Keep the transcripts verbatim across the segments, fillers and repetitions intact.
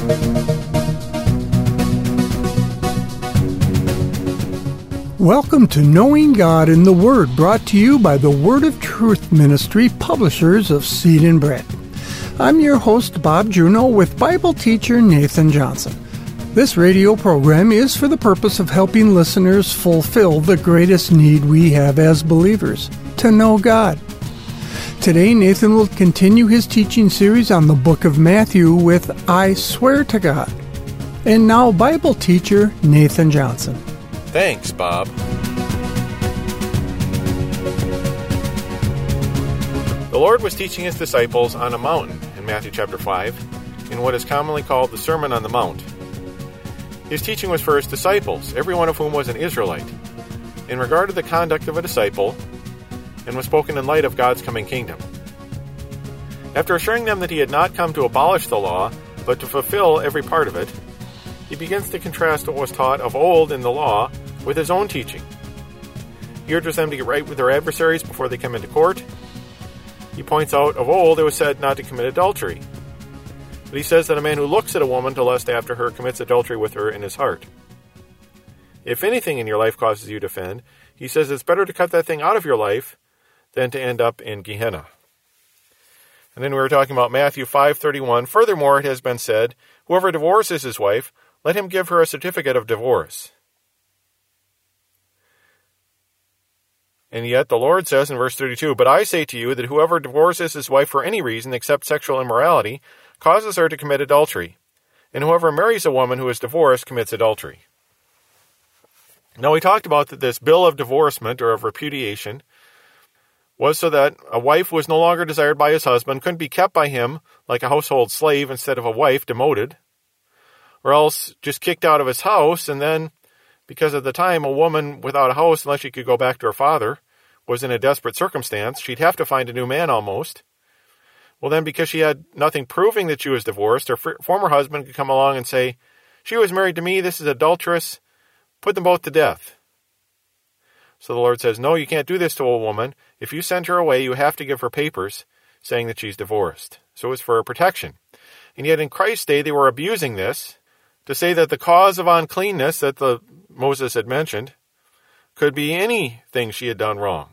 Welcome to Knowing God in the Word, brought to you by the Word of Truth Ministry, publishers of Seed and Bread. I'm your host, Bob Juneau, with Bible teacher Nathan Johnson. This radio program is for the purpose of helping listeners fulfill the greatest need we have as believers, to know God. Today, Nathan will continue his teaching series on the book of Matthew with I Swear to God. And now, Bible teacher Nathan Johnson. Thanks, Bob. The Lord was teaching his disciples on a mountain in Matthew chapter five, in what is commonly called the Sermon on the Mount. His teaching was for his disciples, every one of whom was an Israelite, in regard to the conduct of a disciple, and was spoken in light of God's coming kingdom. After assuring them that he had not come to abolish the law, but to fulfill every part of it, he begins to contrast what was taught of old in the law with his own teaching. He urges them to get right with their adversaries before they come into court. He points out, of old it was said not to commit adultery. But he says that a man who looks at a woman to lust after her commits adultery with her in his heart. If anything in your life causes you to offend, he says it's better to cut that thing out of your life than to end up in Gehenna. And then we were talking about Matthew five thirty-one. Furthermore, it has been said, whoever divorces his wife, let him give her a certificate of divorce. And yet the Lord says in verse thirty-two, but I say to you that whoever divorces his wife for any reason except sexual immorality causes her to commit adultery, and whoever marries a woman who is divorced commits adultery. Now we talked about that this bill of divorcement or of repudiation was so that a wife was no longer desired by his husband, couldn't be kept by him like a household slave instead of a wife demoted, or else just kicked out of his house, and then, because at the time a woman without a house, unless she could go back to her father, was in a desperate circumstance, she'd have to find a new man almost. Well then, because she had nothing proving that she was divorced, her f- former husband could come along and say, she was married to me, this is adulteress, put them both to death. So the Lord says, no, you can't do this to a woman. If you send her away, you have to give her papers saying that she's divorced. So it's for her protection. And yet in Christ's day, they were abusing this to say that the cause of uncleanness that the Moses had mentioned could be anything she had done wrong.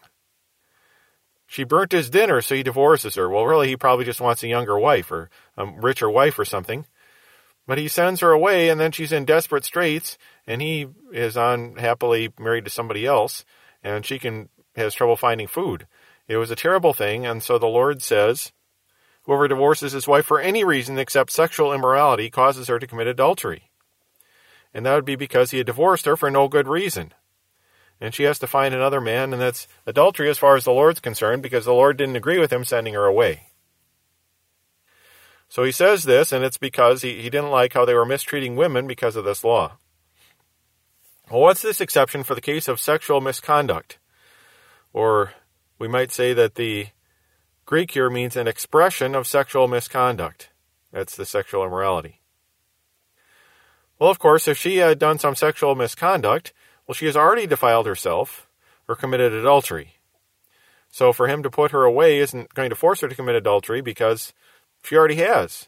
She burnt his dinner, so he divorces her. Well, really, he probably just wants a younger wife or a richer wife or something. But he sends her away, and then she's in desperate straits, and he is unhappily married to somebody else, and she can has trouble finding food. It was a terrible thing, and so the Lord says, whoever divorces his wife for any reason except sexual immorality causes her to commit adultery. And that would be because he had divorced her for no good reason. And she has to find another man, and that's adultery as far as the Lord's concerned, because the Lord didn't agree with him sending her away. So he says this, and it's because he, he didn't like how they were mistreating women because of this law. Well, what's this exception for the case of sexual misconduct? Or we might say that the Greek here means an expression of sexual misconduct. That's the sexual immorality. Well, of course, if she had done some sexual misconduct, well, she has already defiled herself or committed adultery. So for him to put her away isn't going to force her to commit adultery because she already has.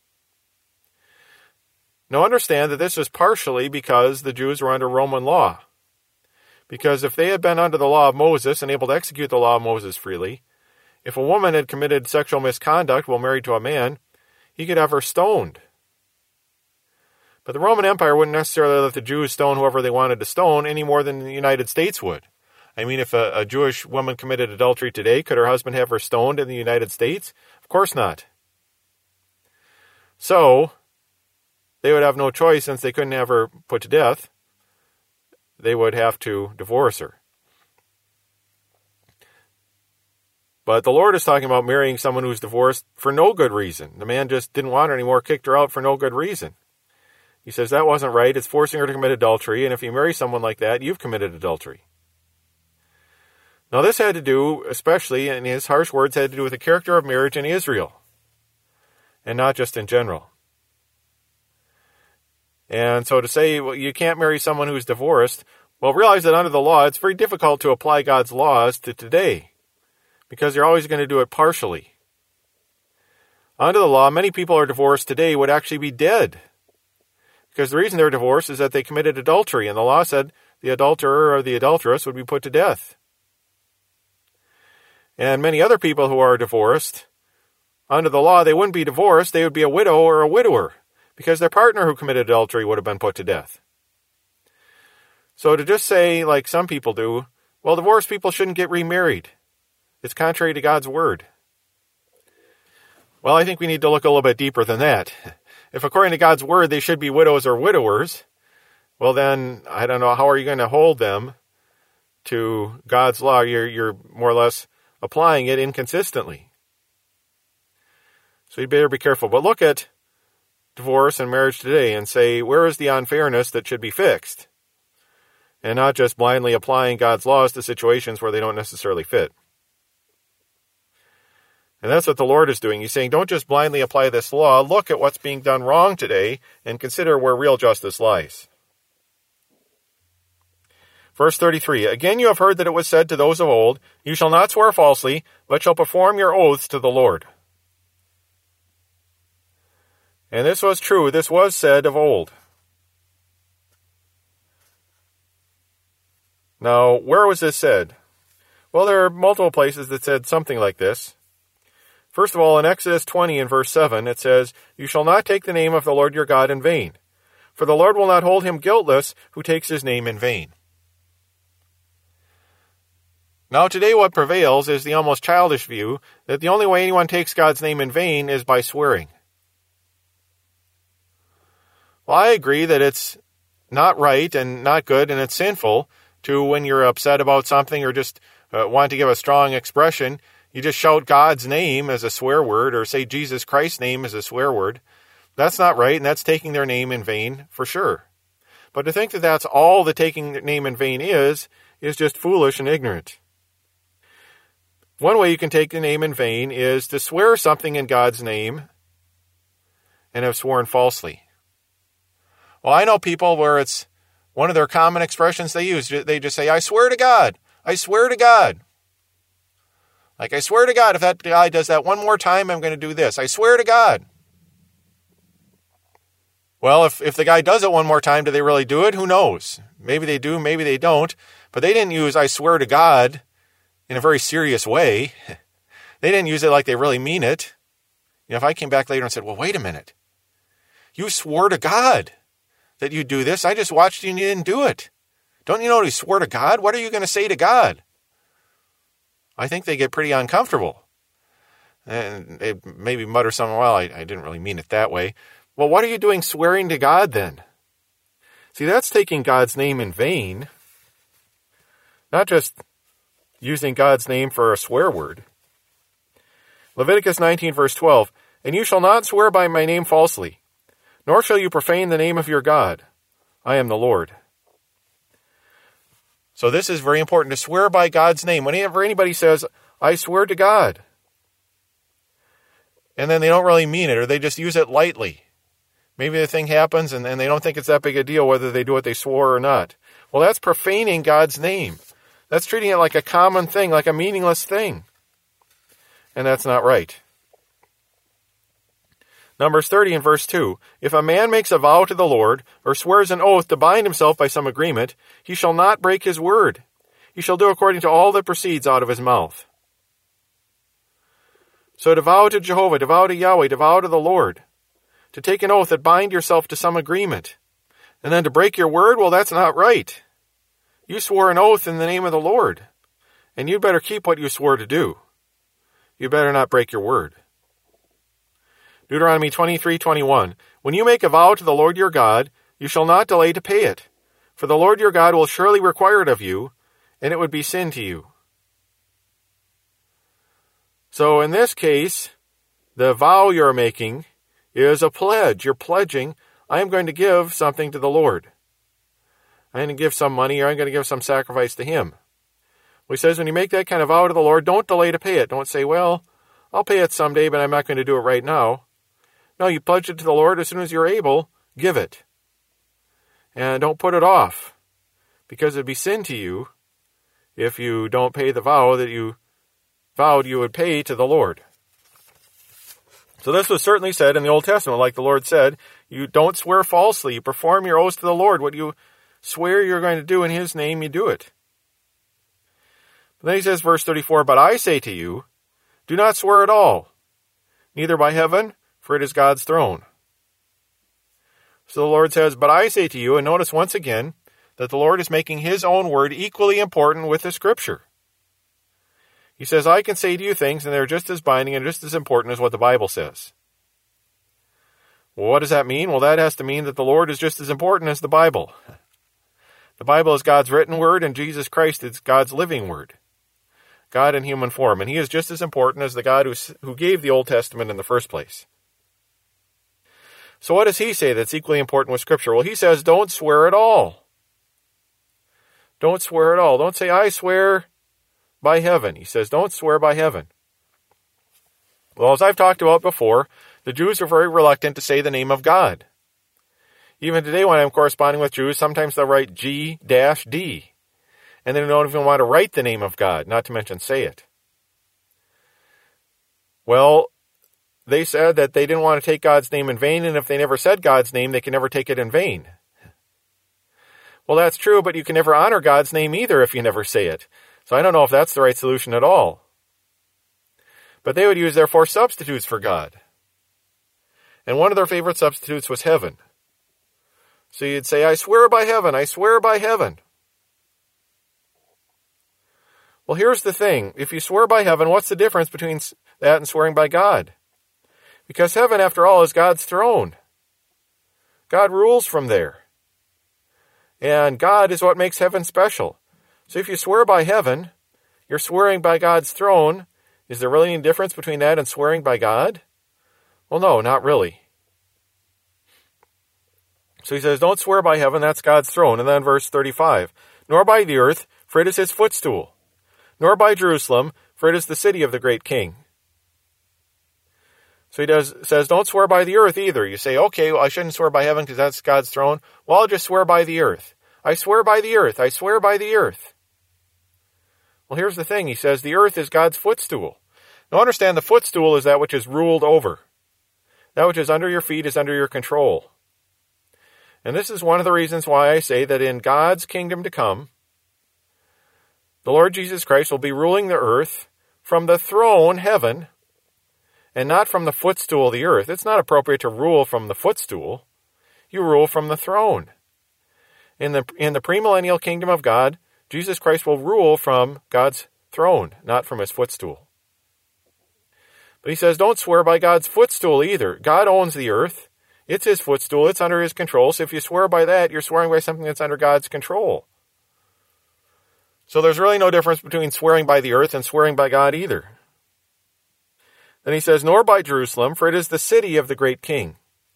Now understand that this is partially because the Jews were under Roman law. Because if they had been under the law of Moses and able to execute the law of Moses freely, if a woman had committed sexual misconduct while married to a man, he could have her stoned. But the Roman Empire wouldn't necessarily let the Jews stone whoever they wanted to stone any more than the United States would. I mean, if a, a Jewish woman committed adultery today, could her husband have her stoned in the United States? Of course not. So, they would have no choice since they couldn't have her put to death. They would have to divorce her. But the Lord is talking about marrying someone who's divorced for no good reason. The man just didn't want her anymore, kicked her out for no good reason. He says that wasn't right. It's forcing her to commit adultery. And if you marry someone like that, you've committed adultery. Now this had to do, especially in his harsh words, had to do with the character of marriage in Israel. And not just in general. And so to say, well, you can't marry someone who's divorced, well, realize that under the law, it's very difficult to apply God's laws to today. Because you're always going to do it partially. Under the law, many people who are divorced today would actually be dead Because the reason they're divorced is that they committed adultery, and the law said the adulterer or the adulteress would be put to death. And many other people who are divorced, under the law, they wouldn't be divorced, they would be a widow or a widower, because their partner who committed adultery would have been put to death. So to just say, like some people do, well, divorced people shouldn't get remarried, it's contrary to God's word. Well, I think we need to look a little bit deeper than that. If according to God's word they should be widows or widowers, well then, I don't know, how are you going to hold them to God's law? You're, you're more or less applying it inconsistently. So you better be careful. But look at divorce and marriage today and say, where is the unfairness that should be fixed? And not just blindly applying God's laws to situations where they don't necessarily fit. And that's what the Lord is doing. He's saying, don't just blindly apply this law. Look at what's being done wrong today and consider where real justice lies. Verse thirty-three, again you have heard that it was said to those of old, you shall not swear falsely, but shall perform your oaths to the Lord. And this was true. This was said of old. Now, where was this said? Well, there are multiple places that said something like this. First of all, in Exodus twenty and verse seven, it says, you shall not take the name of the Lord your God in vain, for the Lord will not hold him guiltless who takes his name in vain. Now today what prevails is the almost childish view that the only way anyone takes God's name in vain is by swearing. Well, I agree that it's not right and not good and it's sinful to, when you're upset about something or just uh, want to give a strong expression, you just shout God's name as a swear word or say Jesus Christ's name as a swear word. That's not right, and that's taking their name in vain for sure. But to think that that's all the taking their name in vain is, is just foolish and ignorant. One way you can take the name in vain is to swear something in God's name and have sworn falsely. Well, I know people where it's one of their common expressions they use. They just say, I swear to God. I swear to God. Like, I swear to God, if that guy does that one more time, I'm going to do this. I swear to God. Well, if, if the guy does it one more time, do they really do it? Who knows? Maybe they do, maybe they don't. But they didn't use I swear to God in a very serious way. They didn't use it like they really mean it. You know, if I came back later and said, well, wait a minute. You swore to God that you'd do this. I just watched you and you didn't do it. Don't you know you swore to God? What are you going to say to God? I think they get pretty uncomfortable. And they maybe mutter something, well, I, I didn't really mean it that way. Well, what are you doing swearing to God then? See, that's taking God's name in vain. Not just using God's name for a swear word. Leviticus nineteen, verse twelve, and you shall not swear by my name falsely, nor shall you profane the name of your God. I am the Lord. So this is very important, to swear by God's name. Whenever anybody says, I swear to God, and then they don't really mean it, or they just use it lightly. Maybe the thing happens and, and they don't think it's that big a deal whether they do what they swore or not. Well, that's profaning God's name. That's treating it like a common thing, like a meaningless thing. And that's not right. Numbers thirty and verse two. If a man makes a vow to the Lord, or swears an oath to bind himself by some agreement, he shall not break his word. He shall do according to all that proceeds out of his mouth. So to vow to Jehovah, to vow to Yahweh, to vow to the Lord, to take an oath that bind yourself to some agreement, and then to break your word, well, that's not right. You swore an oath in the name of the Lord, and you'd better keep what you swore to do. You better not break your word. Deuteronomy twenty-three twenty-one. When you make a vow to the Lord your God, you shall not delay to pay it, for the Lord your God will surely require it of you, and it would be sin to you. So in this case, the vow you're making is a pledge. You're pledging, I am going to give something to the Lord. I'm going to give some money, or I'm going to give some sacrifice to him. Well, he says when you make that kind of vow to the Lord, don't delay to pay it. Don't say, well, I'll pay it someday, but I'm not going to do it right now. No, you pledge it to the Lord as soon as you're able, give it. And don't put it off, because it'd be sin to you if you don't pay the vow that you vowed you would pay to the Lord. So this was certainly said in the Old Testament, like the Lord said, you don't swear falsely. You perform your oaths to the Lord. What you swear you're going to do in his name, you do it. But then he says, verse thirty-four, but I say to you, do not swear at all, neither by heaven, for it is God's throne. So the Lord says, but I say to you, and notice once again that the Lord is making his own word equally important with the Scripture. He says, I can say to you things, and they're just as binding and just as important as what the Bible says. Well, what does that mean? Well, that has to mean that the Lord is just as important as the Bible. The Bible is God's written word, and Jesus Christ is God's living word. God in human form. And he is just as important as the God who, who gave the Old Testament in the first place. So what does he say that's equally important with Scripture? Well, he says, don't swear at all. Don't swear at all. Don't say, I swear by heaven. He says, don't swear by heaven. Well, as I've talked about before, the Jews are very reluctant to say the name of God. Even today when I'm corresponding with Jews, sometimes they'll write G D. And they don't even want to write the name of God, not to mention say it. Well, they said that they didn't want to take God's name in vain, and if they never said God's name, they can never take it in vain. Well, that's true, but you can never honor God's name either if you never say it. So I don't know if that's the right solution at all. But they would use therefore substitutes for God. And one of their favorite substitutes was heaven. So you'd say, I swear by heaven, I swear by heaven. Well, here's the thing. If you swear by heaven, what's the difference between that and swearing by God? Because heaven, after all, is God's throne. God rules from there. And God is what makes heaven special. So if you swear by heaven, you're swearing by God's throne. Is there really any difference between that and swearing by God? Well, no, not really. So he says, don't swear by heaven, that's God's throne. And then verse thirty-five, nor by the earth, for it is his footstool. Nor by Jerusalem, for it is the city of the great king. So he does says, don't swear by the earth either. You say, okay, well, I shouldn't swear by heaven because that's God's throne. Well, I'll just swear by the earth. I swear by the earth. I swear by the earth. Well, here's the thing. He says the earth is God's footstool. Now understand, the footstool is that which is ruled over. That which is under your feet is under your control. And this is one of the reasons why I say that in God's kingdom to come, the Lord Jesus Christ will be ruling the earth from the throne, heaven, and not from the footstool, the earth. It's not appropriate to rule from the footstool. You rule from the throne. In the, in the premillennial kingdom of God, Jesus Christ will rule from God's throne, not from his footstool. But he says, don't swear by God's footstool either. God owns the earth. It's his footstool. It's under his control. So if you swear by that, you're swearing by something that's under God's control. So there's really no difference between swearing by the earth and swearing by God either. Then he says, nor by Jerusalem, for it is the city of the great king.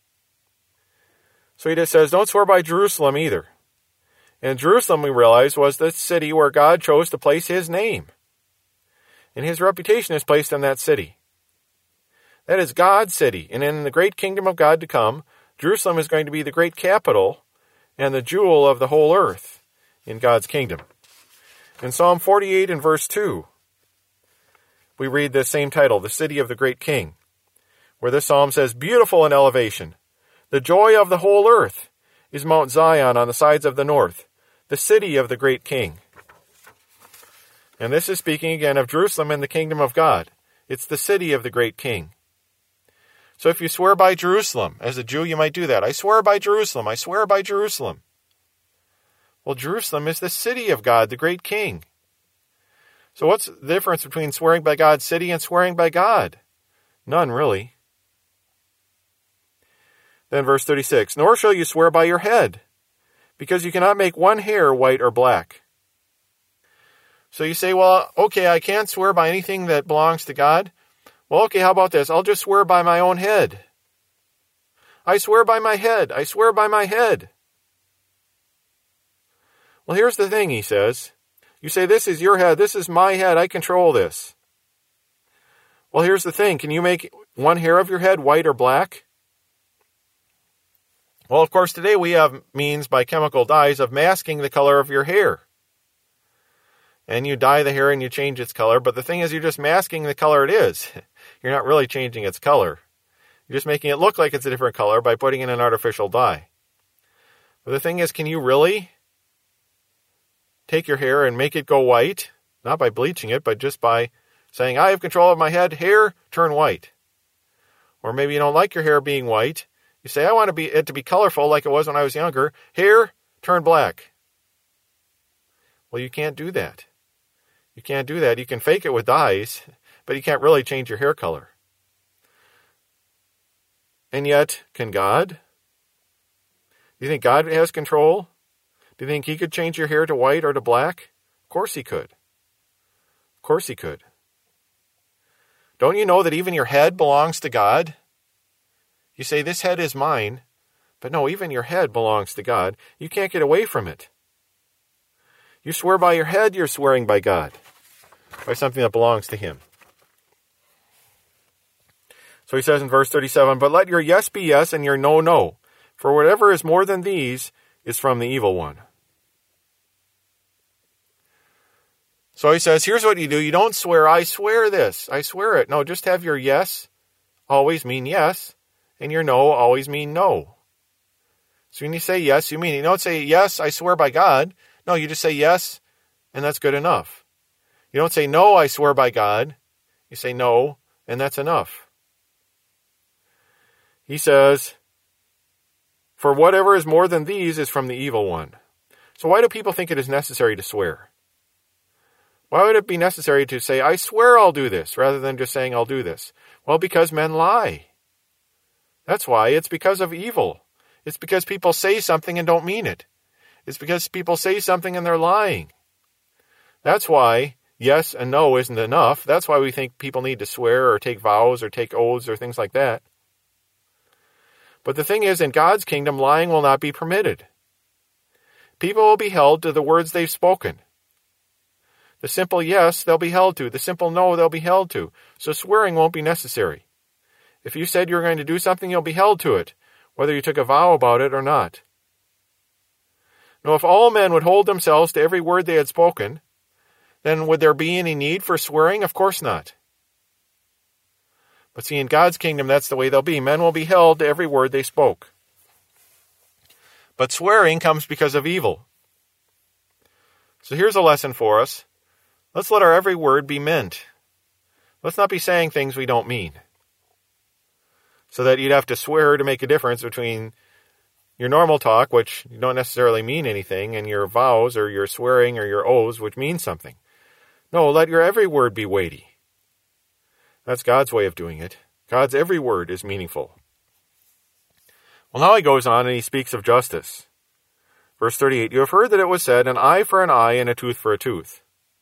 So he just says, don't swear by Jerusalem either. And Jerusalem, we realize, was the city where God chose to place his name. And his reputation is placed in that city. That is God's city. And in the great kingdom of God to come, Jerusalem is going to be the great capital and the jewel of the whole earth in God's kingdom. In Psalm forty-eight and verse two, we read this same title, the city of the great king, where this psalm says, beautiful in elevation, the joy of the whole earth is Mount Zion on the sides of the north, the city of the great king. And this is speaking again of Jerusalem in the kingdom of God. It's the city of the great king. So if you swear by Jerusalem, as a Jew you might do that. I swear by Jerusalem, I swear by Jerusalem. Well, Jerusalem is the city of God, the great king. So what's the difference between swearing by God's city and swearing by God? None, really. Then verse thirty-six, nor shall you swear by your head, because you cannot make one hair white or black. So you say, well, okay, I can't swear by anything that belongs to God. Well, okay, how about this? I'll just swear by my own head. I swear by my head. I swear by my head. Well, here's the thing, he says. You say, this is your head. This is my head. I control this. Well, here's the thing. Can you make one hair of your head white or black? Well, of course, today we have means by chemical dyes of masking the color of your hair. And you dye the hair and you change its color. But the thing is, you're just masking the color it is. You're not really changing its color. You're just making it look like it's a different color by putting in an artificial dye. But the thing is, can you really take your hair and make it go white? Not by bleaching it, but just by saying, I have control of my head, hair, turn white. Or maybe you don't like your hair being white. You say, I want to be, it to be colorful like it was when I was younger. Hair, turn black. Well, you can't do that. You can't do that. You can fake it with dyes, but you can't really change your hair color. And yet, can God? Do you think God has control? Do you think he could change your hair to white or to black? Of course he could. Of course he could. Don't you know that even your head belongs to God? You say, this head is mine. But no, even your head belongs to God. You can't get away from it. You swear by your head, you're swearing by God. By something that belongs to him. So he says in verse thirty-seven, but let your yes be yes and your no, no. For whatever is more than these is from the evil one. So he says, here's what you do. You don't swear, I swear this. I swear it. No, just have your yes always mean yes, and your no always mean no. So when you say yes, you mean it. You don't say, yes, I swear by God. No, you just say yes, and that's good enough. You don't say, no, I swear by God. You say no, and that's enough. He says, for whatever is more than these is from the evil one. So why do people think it is necessary to swear? Why would it be necessary to say, I swear I'll do this, rather than just saying I'll do this? Well, because men lie. That's why. It's because of evil. It's because people say something and don't mean it. It's because people say something and they're lying. That's why yes and no isn't enough. That's why we think people need to swear or take vows or take oaths or things like that. But the thing is, in God's kingdom, lying will not be permitted. People will be held to the words they've spoken. The simple yes, they'll be held to. The simple no, they'll be held to. So swearing won't be necessary. If you said you're going to do something, you'll be held to it, whether you took a vow about it or not. Now, if all men would hold themselves to every word they had spoken, then would there be any need for swearing? Of course not. But see, in God's kingdom, that's the way they'll be. Men will be held to every word they spoke. But swearing comes because of evil. So here's a lesson for us. Let's let our every word be meant. Let's not be saying things we don't mean. So that you'd have to swear to make a difference between your normal talk, which you don't necessarily mean anything, and your vows or your swearing or your oaths, which mean something. No, let your every word be weighty. That's God's way of doing it. God's every word is meaningful. Well, now he goes on and he speaks of justice. Verse thirty-eight, you have heard that it was said, an eye for an eye and a tooth for a tooth.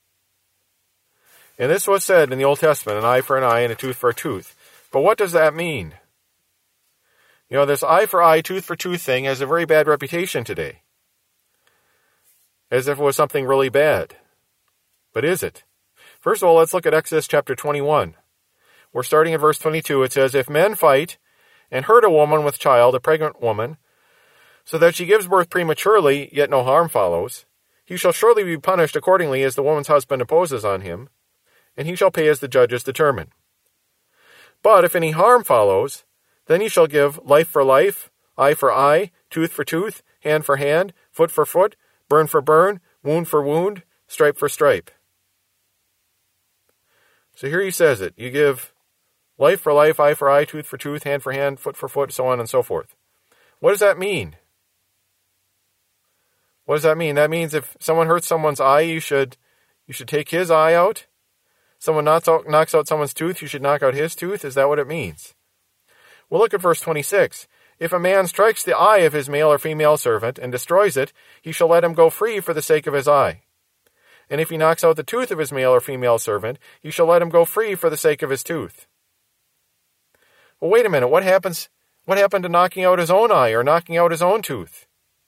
And this was said in the Old Testament, an eye for an eye and a tooth for a tooth. But what does that mean? You know, this eye for eye, tooth for tooth thing has a very bad reputation today. As if it was something really bad. But is it? First of all, let's look at Exodus chapter twenty-one. We're starting at verse twenty-two. It says, if men fight and hurt a woman with child, a pregnant woman, so that she gives birth prematurely, yet no harm follows, he shall surely be punished accordingly as the woman's husband imposes on him, and he shall pay as the judges determine. But if any harm follows, then he shall give life for life, eye for eye, tooth for tooth, hand for hand, foot for foot, burn for burn, wound for wound, stripe for stripe. So here he says it. You give life for life, eye for eye, tooth for tooth, hand for hand, foot for foot, so on and so forth. What does that mean? What does that mean? That means if someone hurts someone's eye, you should you should take his eye out. Someone knocks out, knocks out someone's tooth, you should knock out his tooth. Is that what it means? Well, look at verse twenty-six. If a man strikes the eye of his male or female servant and destroys it, he shall let him go free for the sake of his eye. And if he knocks out the tooth of his male or female servant, he shall let him go free for the sake of his tooth. Well, wait a minute. What happens? What happened to knocking out his own eye or knocking out his own tooth?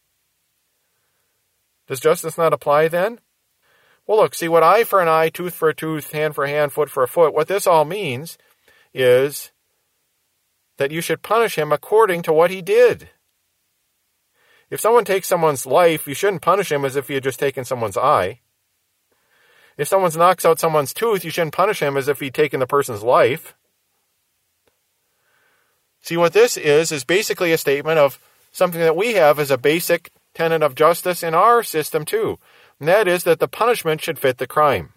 Does justice not apply then? Well, look, see what eye for an eye, tooth for a tooth, hand for a hand, foot for a foot, what this all means is that you should punish him according to what he did. If someone takes someone's life, you shouldn't punish him as if he had just taken someone's eye. If someone knocks out someone's tooth, you shouldn't punish him as if he'd taken the person's life. See, what this is, is basically a statement of something that we have as a basic tenet of justice in our system too. And that is that the punishment should fit the crime.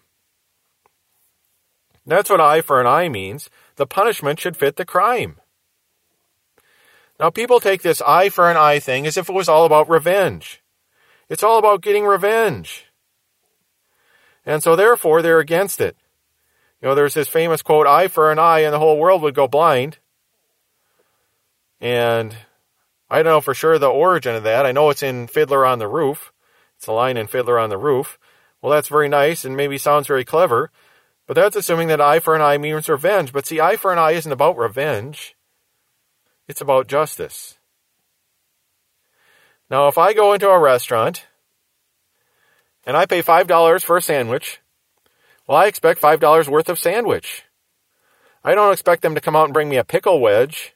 That's what eye for an eye means. The punishment should fit the crime. Now, people take this eye for an eye thing as if it was all about revenge. It's all about getting revenge. And so, therefore, they're against it. You know, there's this famous quote, eye for an eye and the whole world would go blind. And I don't know for sure the origin of that. I know it's in Fiddler on the Roof. It's a line in Fiddler on the Roof. Well, that's very nice and maybe sounds very clever. But that's assuming that eye for an eye means revenge. But see, eye for an eye isn't about revenge. It's about justice. Now, if I go into a restaurant and I pay five dollars for a sandwich, well, I expect five dollars worth of sandwich. I don't expect them to come out and bring me a pickle wedge.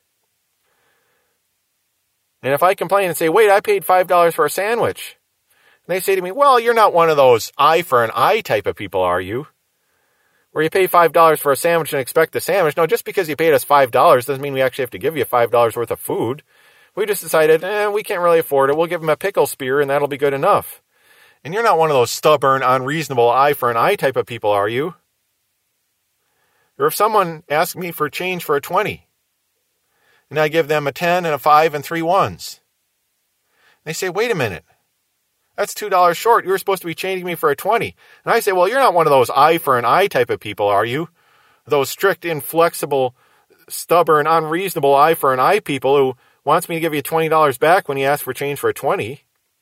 And if I complain and say, wait, I paid five dollars for a sandwich, and they say to me, well, you're not one of those eye for an eye type of people, are you? Where you pay five dollars for a sandwich and expect the sandwich. No, just because you paid us five dollars doesn't mean we actually have to give you five dollars worth of food. We just decided, eh, we can't really afford it. We'll give them a pickle spear and that'll be good enough. And you're not one of those stubborn, unreasonable eye for an eye type of people, are you? Or if someone asks me for change for a twenty, and I give them a ten and a five and three ones, they say, wait a minute. That's two dollars short. You were supposed to be changing me for a twenty. And I say, well, you're not one of those eye for an eye type of people, are you? Those strict, inflexible, stubborn, unreasonable eye for an eye people who wants me to give you twenty dollars back when you ask for change for a twenty.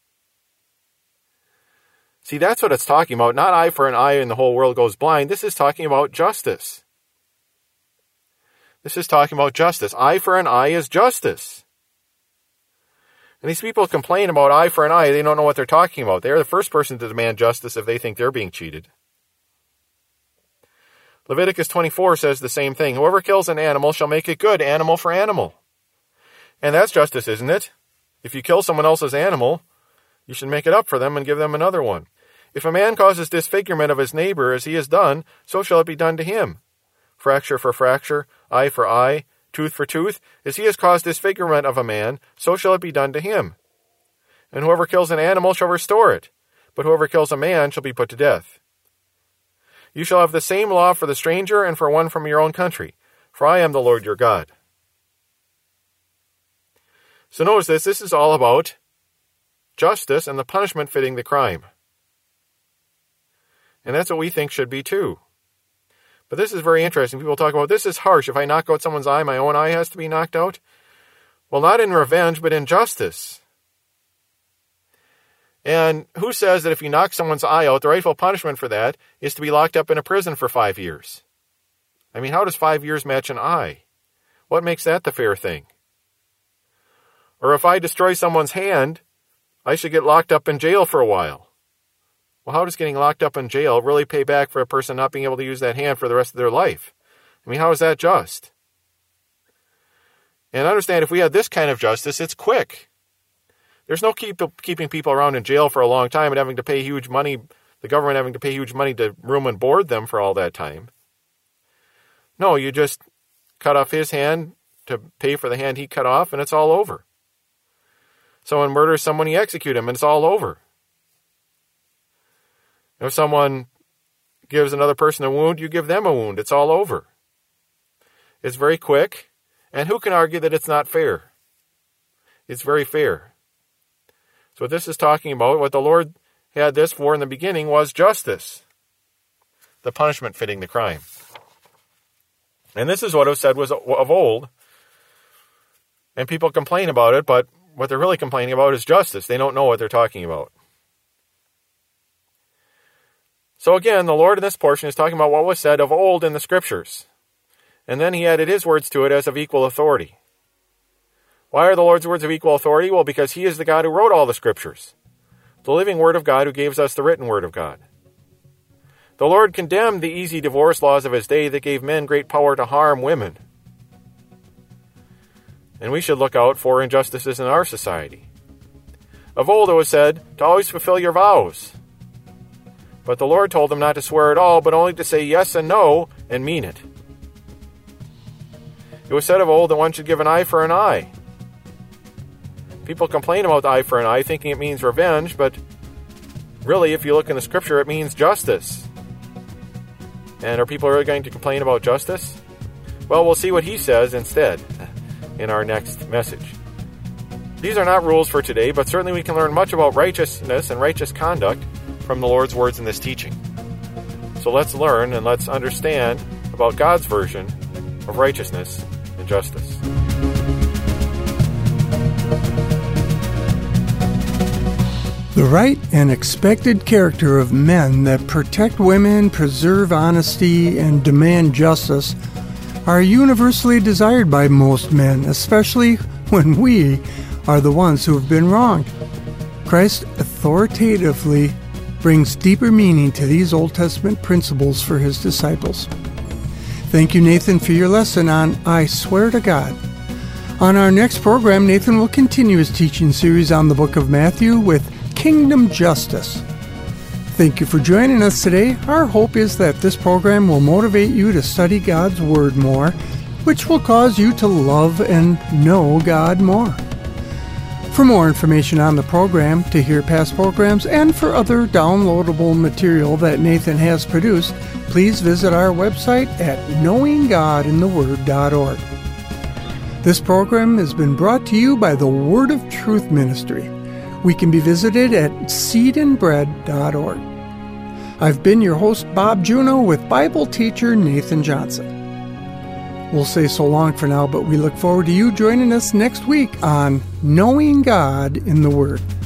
See, that's what it's talking about. Not eye for an eye and the whole world goes blind. This is talking about justice. This is talking about justice. Eye for an eye is justice. And these people complain about eye for an eye. They don't know what they're talking about. They're the first person to demand justice if they think they're being cheated. Leviticus twenty-four says the same thing. Whoever kills an animal shall make it good, animal for animal. And that's justice, isn't it? If you kill someone else's animal, you should make it up for them and give them another one. If a man causes disfigurement of his neighbor as he has done, so shall it be done to him. Fracture for fracture, eye for eye, tooth for tooth, as he has caused disfigurement of a man, so shall it be done to him. And whoever kills an animal shall restore it, but whoever kills a man shall be put to death. You shall have the same law for the stranger and for one from your own country, for I am the Lord your God. So notice this, this is all about justice and the punishment fitting the crime. And that's what we think should be too. But this is very interesting. People talk about, this is harsh. If I knock out someone's eye, my own eye has to be knocked out. Well, not in revenge, but in justice. And who says that if you knock someone's eye out, the rightful punishment for that is to be locked up in a prison for five years? I mean, how does five years match an eye? What makes that the fair thing? Or if I destroy someone's hand, I should get locked up in jail for a while. Well, how does getting locked up in jail really pay back for a person not being able to use that hand for the rest of their life? I mean, how is that just? And understand, if we had this kind of justice, it's quick. There's no keep, keeping people around in jail for a long time and having to pay huge money, the government having to pay huge money to room and board them for all that time. No, you just cut off his hand to pay for the hand he cut off, and it's all over. Someone murders someone, you execute him, and it's all over. If someone gives another person a wound, you give them a wound. It's all over. It's very quick, and who can argue that it's not fair? It's very fair. So what this is talking about, what the Lord had this for in the beginning, was justice. The punishment fitting the crime. And this is what was said was of old. And people complain about it, but what they're really complaining about is justice. They don't know what they're talking about. So again, the Lord in this portion is talking about what was said of old in the Scriptures. And then he added his words to it as of equal authority. Why are the Lord's words of equal authority? Well, because he is the God who wrote all the Scriptures. The living Word of God who gives us the written Word of God. The Lord condemned the easy divorce laws of his day that gave men great power to harm women. And we should look out for injustices in our society. Of old it was said to always fulfill your vows. But the Lord told them not to swear at all, but only to say yes and no and mean it. It It was said of old that one should give an eye for an eye. People complain about the eye for an eye, thinking it means revenge, but really, if you look in the scripture, it means justice. And are people really going to complain about justice? Well, we'll see what he says instead in our next message. These are not rules for today, but certainly we can learn much about righteousness and righteous conduct from the Lord's words in this teaching. So let's learn and let's understand about God's version of righteousness and justice. The right and expected character of men that protect women, preserve honesty, and demand justice are universally desired by most men, especially when we are the ones who have been wronged. Christ authoritatively brings deeper meaning to these Old Testament principles for his disciples. Thank you, Nathan, for your lesson on I Swear to God. On our next program, Nathan will continue his teaching series on the book of Matthew with Kingdom Justice. Thank you for joining us today. Our hope is that this program will motivate you to study God's Word more, which will cause you to love and know God more. For more information on the program, to hear past programs, and for other downloadable material that Nathan has produced, please visit our website at knowing god in the word dot org. This program has been brought to you by the Word of Truth Ministry. We can be visited at seed and bread dot org. I've been your host, Bob Juneau, with Bible teacher Nathan Johnson. We'll say so long for now, but we look forward to you joining us next week on Knowing God in the Word.